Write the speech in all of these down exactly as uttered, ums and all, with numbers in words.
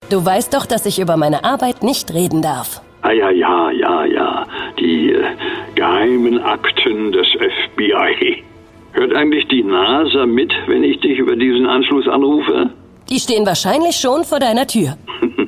Du weißt doch, dass ich über meine Arbeit nicht reden darf. Ah ja, ja, ja, ja. Die äh, geheimen Akten des F B I. Hört eigentlich die NASA mit, wenn ich dich über diesen Anschluss anrufe? Die stehen wahrscheinlich schon vor deiner Tür.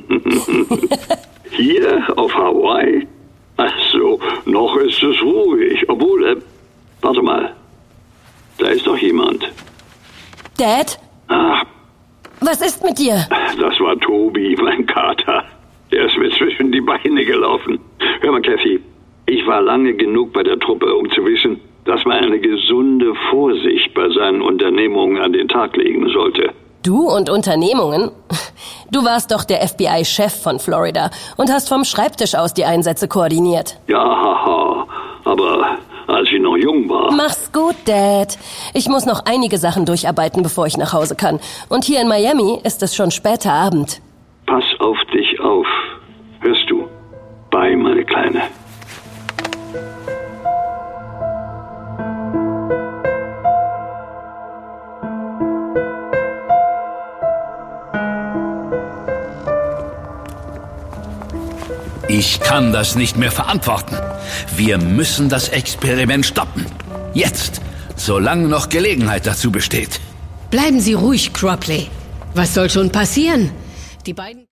Hier auf Hawaii? Ach so, noch ist es ruhig. Obwohl, äh, warte mal. Da ist doch jemand. Dad? Ah, Was ist mit dir? das war Tobi, mein Kater. Der ist mir zwischen die Beine gelaufen. Hör mal, Kathy, ich war lange genug bei der Truppe, um zu wissen, dass man eine gesunde Vorsicht bei seinen Unternehmungen an den Tag legen sollte. Du und Unternehmungen? Du warst doch der F B I-Chef von Florida und hast vom Schreibtisch aus die Einsätze koordiniert. Ja, haha, aber als ich noch jung war... Mach's gut, Dad. Ich muss noch einige Sachen durcharbeiten, bevor ich nach Hause kann. Und hier in Miami ist es schon später Abend. Pass auf dich auf. Hörst du? Bye, meine Kleine. Ich kann das nicht mehr verantworten. Wir müssen das Experiment stoppen. Jetzt, solange noch Gelegenheit dazu besteht. Bleiben Sie ruhig, Cropley. Was soll schon passieren? Die beiden